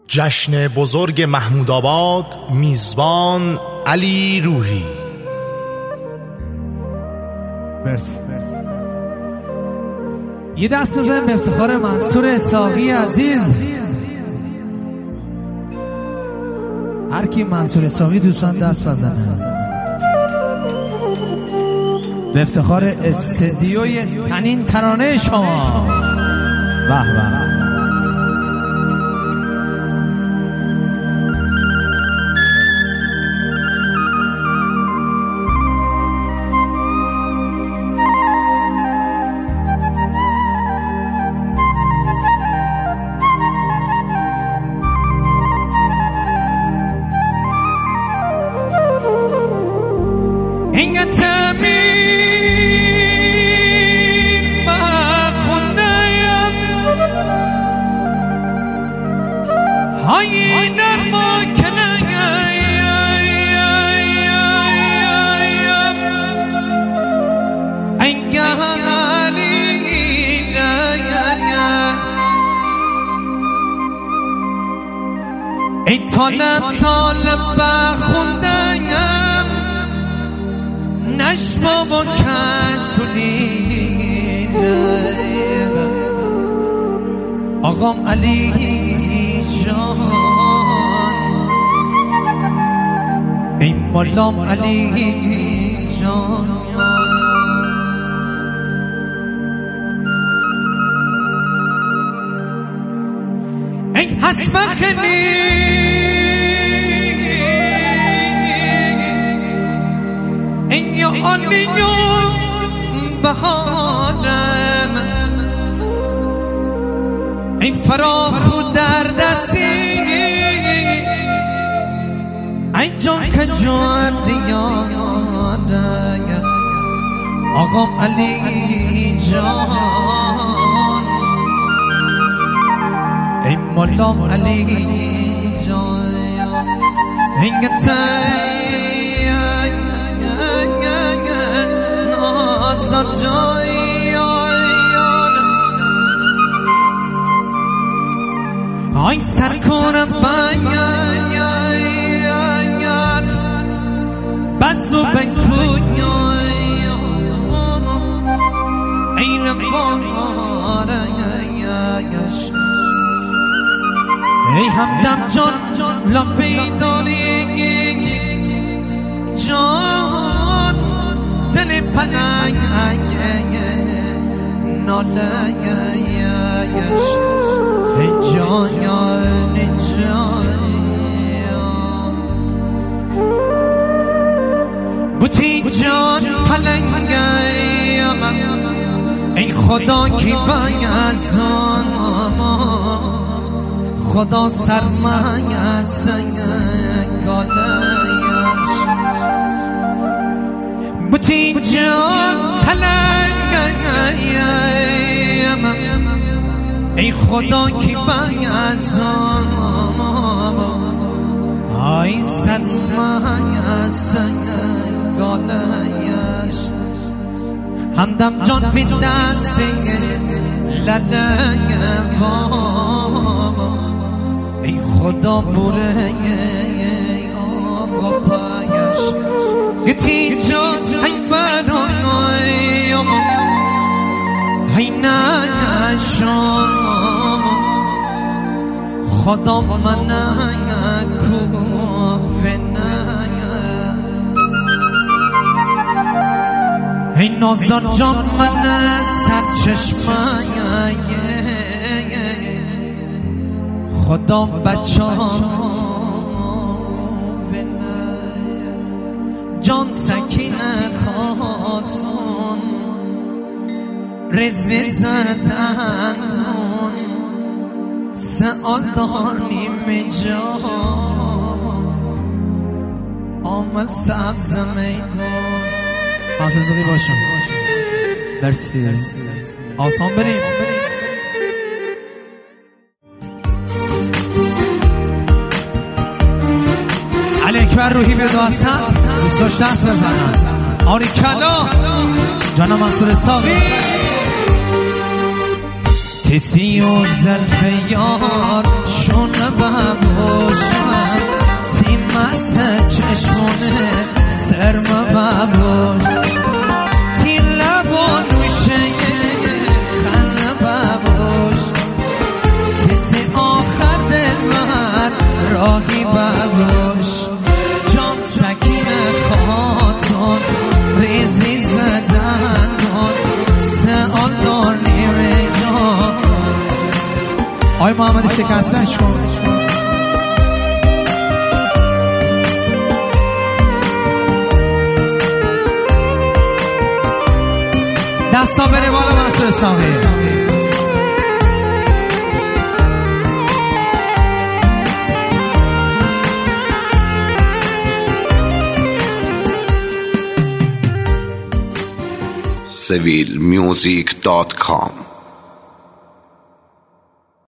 جشن بزرگ محمودآباد، میزبان علی روحی. مرسی. یه دست بزنیم به افتخار منصور اسحاقی عزیز. هر کی منصور اسحاقی دوستان دست بزنه به افتخار استدیوی تنین ترانه شما. به به. Inga tamir ba khundayam hay narma kanayam inga halina ay talab ba khundayam نشما با کتونی آقام علی جان ای مولام علی جان ای حسب خلی آنیو بهارم این فراخ و دردسی این جان که جوار دیاره آقام علی جان این مولام علی جان این نازر جایان آی سر کنم بایان بسو بکنیان این بارش ای همدم جان لبی داری جان دل پناهی نالایش ای جان بوتی جان پلنگیم ای خدا کی بایزان خدا سرمایز گالایش بوتی جان پلنگیم ای خدا کی بایزان ای سرمایز گالایش همدم جان بی دستی للنگ ای خدا بوره آقا پایش گتی جان ای برانایم ای نشان خدا من ای نازار جان من سرچشمه خدا بچام جان سکینه خاتون رز زدندون سعادانیم جان آمل سبز میدون آسازقی باشم. مرسی. آسان بریم. علی اکبر روحی به دوستان دوستاش دست بزنن. آری کلا جانا منصور اسحاقی تسی و زلف یار شون بهم آی محمد شکستنش کن. دستا بره بالا منصور ساقی. civilmusic.com